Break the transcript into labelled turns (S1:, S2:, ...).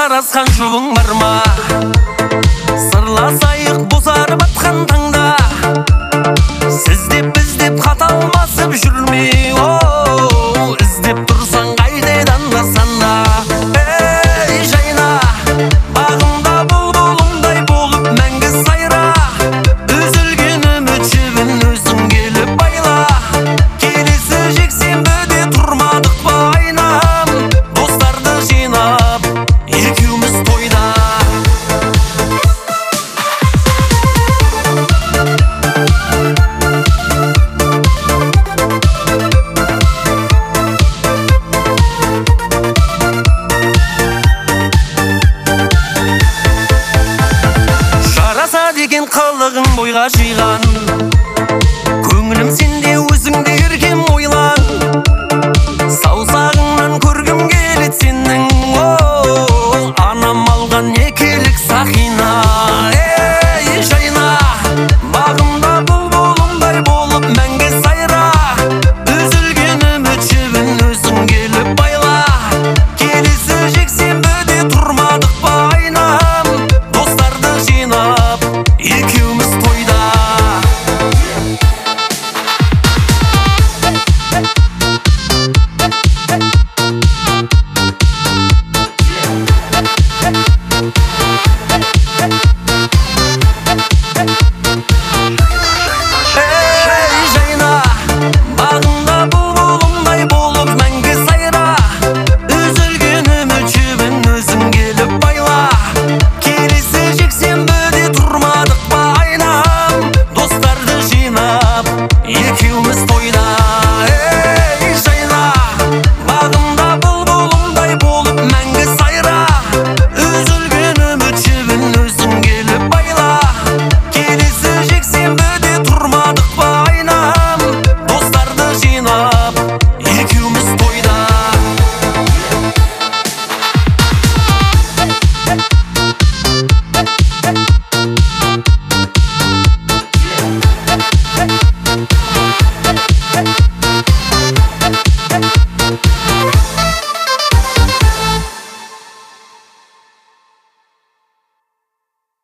S1: жарасқан жұбың бар ма? Сырласайық бозарып атқан таңда, сіздеп біздеп хат алмасып жүрмей, іздеп тұрсаң қайтедан басанда. Ей жайна, бағымда бұлбұлымдай болып мәңгі сайра, үзілген үміт жібін өзің келіп байла. Келесі жексенбіде тұрмадық па айнам, достарды жинап екеуміз тойда. Жараса деген қылығың бойға жиған